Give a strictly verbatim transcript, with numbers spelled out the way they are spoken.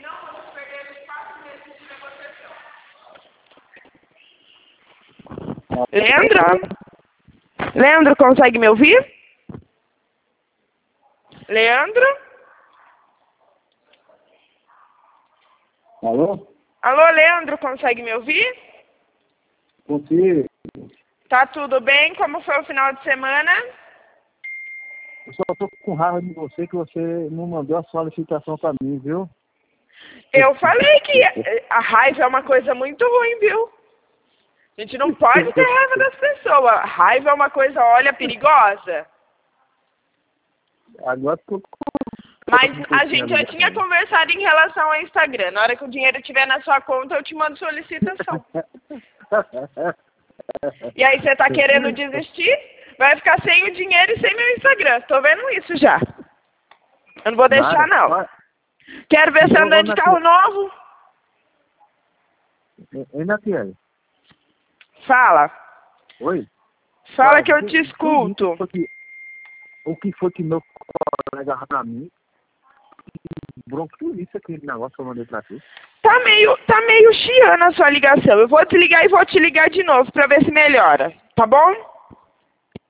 Senão, vamos perder os quatro meses de negociação. Leandro? Leandro, consegue me ouvir? Leandro? Alô? Alô, Leandro, consegue me ouvir? Consigo. Tá tudo bem? Como foi o final de semana? Eu só tô com raiva de você que você não mandou a solicitação pra mim, viu? Eu falei que a raiva é uma coisa muito ruim, viu? A gente não pode ter raiva das pessoas. Raiva é uma coisa, olha, perigosa. Agora tô... Mas a gente já tinha conversado em relação ao Instagram. Na hora que o dinheiro estiver na sua conta, eu te mando solicitação. E aí você tá querendo desistir? Vai ficar sem o dinheiro e sem meu Instagram. Tô vendo isso já. Eu não vou deixar, não. Quero ver você andando de carro novo. Ei, Natiele. Fala. Oi? Fala que eu te escuto. O que foi que meu colega pra mim? Bronco, isso aquele negócio que eu mandei pra ti. Tá meio, tá meio chiando a sua ligação. Eu vou desligar e vou te ligar de novo pra ver se melhora. Tá bom?